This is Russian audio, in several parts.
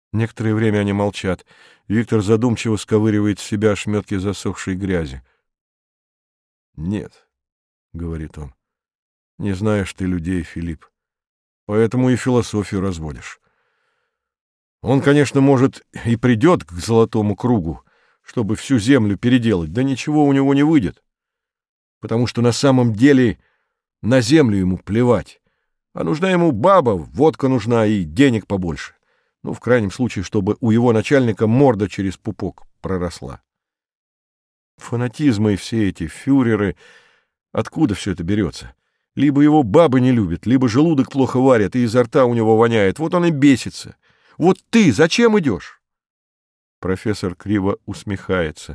Некоторое время они молчат. Виктор задумчиво сковыривает с себя ошметки засохшей грязи. — Нет, — говорит он, — не знаешь ты людей, Филипп, поэтому и философию разводишь. Он, конечно, может, и придет к золотому кругу, чтобы всю землю переделать, да ничего у него не выйдет, потому что на самом деле на землю ему плевать, а нужна ему баба, водка нужна и денег побольше. Ну, в крайнем случае, чтобы у его начальника морда через пупок проросла. Фанатизмы и все эти фюреры, откуда все это берется? Либо его бабы не любят, либо желудок плохо варят, и изо рта у него воняет. Вот он и бесится. Вот ты зачем идешь? Профессор криво усмехается.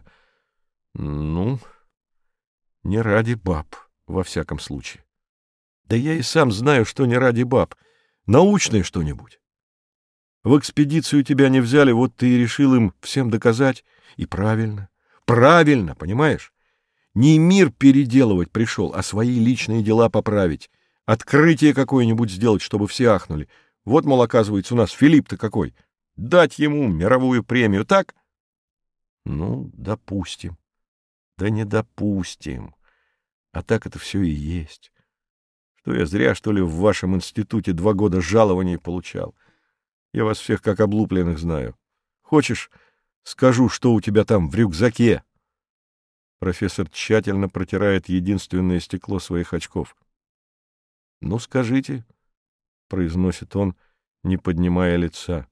Ну, не ради баб, во всяком случае. Да я и сам знаю, что не ради баб. Научное что-нибудь. В экспедицию тебя не взяли, вот ты и решил им всем доказать. И правильно. Правильно, понимаешь? Не мир переделывать пришел, а свои личные дела поправить. Открытие какое-нибудь сделать, чтобы все ахнули. Вот, мол, оказывается, у нас Филипп-то какой. Дать ему мировую премию, так? Ну, допустим. Да не допустим. А так это все и есть. Что я зря, что ли, в вашем институте 2 года жалований получал. Я вас всех как облупленных знаю. Хочешь, скажу, что у тебя там в рюкзаке?» Профессор тщательно протирает единственное стекло своих очков. «Ну, скажите», — произносит он, не поднимая лица.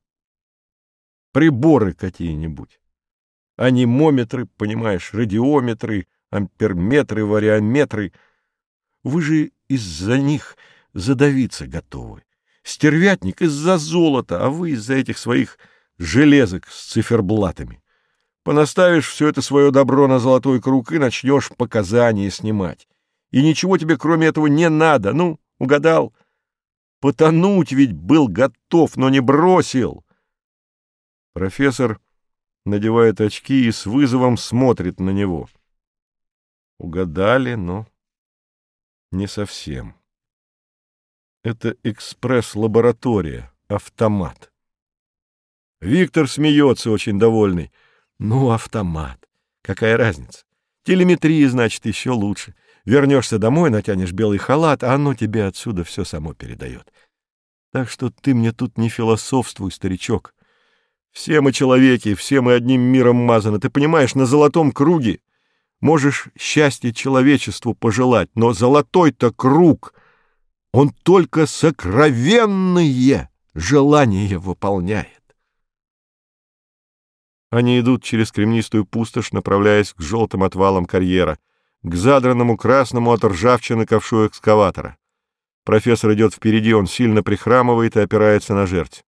«Приборы какие-нибудь. Анимометры, понимаешь, радиометры, амперметры, вариометры. Вы же из-за них задавиться готовы. Стервятник из-за золота, а вы из-за этих своих железок с циферблатами. Понаставишь все это свое добро на золотой круг и начнешь показания снимать. И ничего тебе кроме этого не надо. Ну, угадал? Потонуть ведь был готов, но не бросил». Профессор надевает очки и с вызовом смотрит на него. Угадали, но не совсем. Это экспресс-лаборатория, автомат. Виктор смеется, очень довольный. Ну, автомат. Какая разница? Телеметрия, значит, еще лучше. Вернешься домой, натянешь белый халат, а оно тебе отсюда все само передает. Так что ты мне тут не философствуй, старичок. Все мы человеки, все мы одним миром мазаны. Ты понимаешь, на золотом круге можешь счастье человечеству пожелать, но золотой-то круг... Он только сокровенные желания выполняет. Они идут через кремнистую пустошь, направляясь к желтым отвалам карьера, к задранному красному от ржавчины ковшу экскаватора. Профессор идет впереди, он сильно прихрамывает и опирается на жерть.